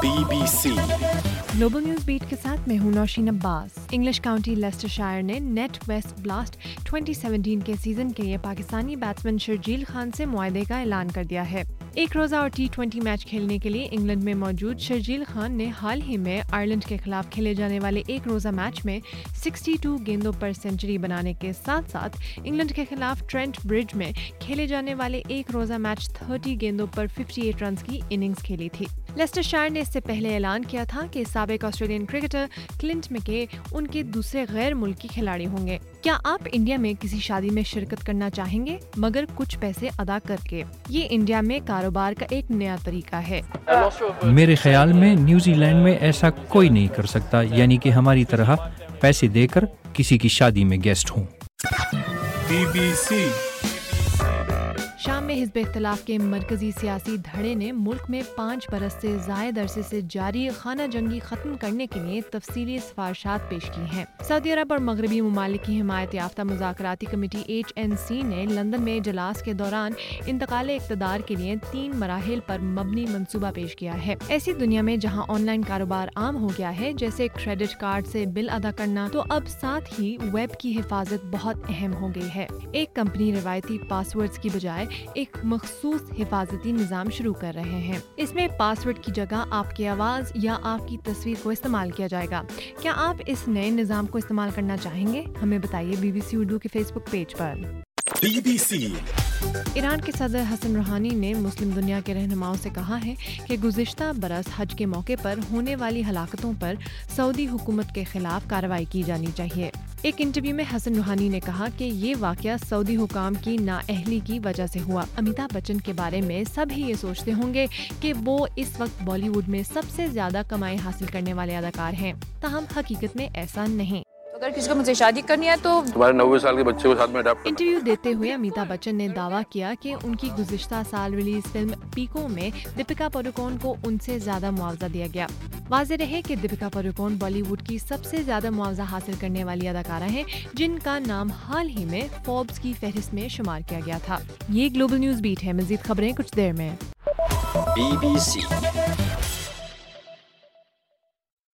BBC global news beat के साथ मैं हूं Nausheen Abbas. English county Leicestershire ने नेट वेस्ट ब्लास्ट 2017 के सीजन के लिए पाकिस्तानी बैट्समैन शर्जील खान से मुआहदे का ऐलान कर दिया है। एक रोजा और T20 मैच खेलने के लिए इंग्लैंड में मौजूद शर्जील खान ने हाल ही में आयरलैंड के खिलाफ खेले जाने वाले एक रोजा मैच में 62 गेंदों पर सेंचुरी बनाने के साथ साथ इंग्लैंड के खिलाफ ट्रेंट ब्रिज में खेले जाने वाले एक रोजा मैच 30 गेंदों पर 58 रन की इनिंग्स खेली थी। लेस्टरशायर ने इससे पहले ऐलान किया था कि साबिक ऑस्ट्रेलियन क्रिकेटर क्लिंट मैके उनके दूसरे गैर मुल्की खिलाड़ी होंगे। क्या आप इंडिया में किसी शादी में शिरकत करना चाहेंगे मगर कुछ पैसे अदा करके? ये इंडिया में कारोबार का एक नया तरीका है। मेरे ख्याल में न्यूजीलैंड में ऐसा कोई नहीं कर सकता, यानी कि हमारी तरह पैसे देकर किसी की शादी में गेस्ट हूँ। BBC शाम में हिज़्ब इख्तिलाफ के मरकजी सियासी धड़े ने मुल्क में 5 बरस से ज़ायद अरसे से जारी खाना जंगी ख़त्म करने के लिए तफसीली सिफारिशात पेश की हैं। सऊदी अरब और मगरबी ममालिक की हिमायत याफ्ता मुज़ाकराती कमेटी HNC ने लंदन में इजलास के दौरान इंतकाल इक़्तिदार के लिए 3 मराहिल पर मबनी मंसूबा पेश किया है। ऐसी दुनिया में जहाँ ऑनलाइन कारोबार आम हो गया है, जैसे क्रेडिट कार्ड से बिल अदा करना, तो अब साथ ही वेब की हिफाजत बहुत अहम हो गई है। एक कंपनी रिवायती पासवर्ड्स की बजाय एक मखसूस हिफाजती निज़ाम शुरू कर रहे हैं। इसमें पासवर्ड की जगह आपकी आवाज़ या आपकी तस्वीर को इस्तेमाल किया जाएगा। क्या आप इस नए निज़ाम को इस्तेमाल करना चाहेंगे? हमें बताइए BBC उर्दू के फेसबुक पेज पर। BBC ईरान के सदर हसन रूहानी ने मुस्लिम दुनिया के रहनुमाओं से कहा है कि गुज़िश्ता बरस हज के मौके पर होने वाली हलाकतों पर सऊदी हुकूमत के खिलाफ कार्रवाई की जानी चाहिए। एक इंटरव्यू में हसन रूहानी ने कहा कि ये वाक़या सऊदी हुकाम की नाअहली की वजह से हुआ। अमिताभ बच्चन के बारे में सभी ये सोचते होंगे कि वो इस वक्त बॉलीवुड में सबसे ज़्यादा कमाई हासिल करने वाले अदाकार हैं, ताहम हकीकत में ऐसा नहीं। अगर किसी को मुझसे शादी करनी है तो तुम्हारे 90 साल के बच्चे को साथ में अडॉप्ट। इंटरव्यू देते हुए अमिताभ बच्चन ने दावा किया कि उनकी गुज़िश्ता साल रिलीज फिल्म पीको में दीपिका पादुकोण को उनसे ज्यादा मुआवजा दिया गया। वाज़ेह रहे कि दीपिका पादुकोण बॉलीवुड की सबसे ज्यादा मुआवजा हासिल करने वाली अदाकारा हैं, जिनका नाम हाल ही में फोर्ब्स की फहरिस्त में शुमार किया गया था। ये ग्लोबल न्यूज बीट है। मजीद खबरें कुछ देर में। BBC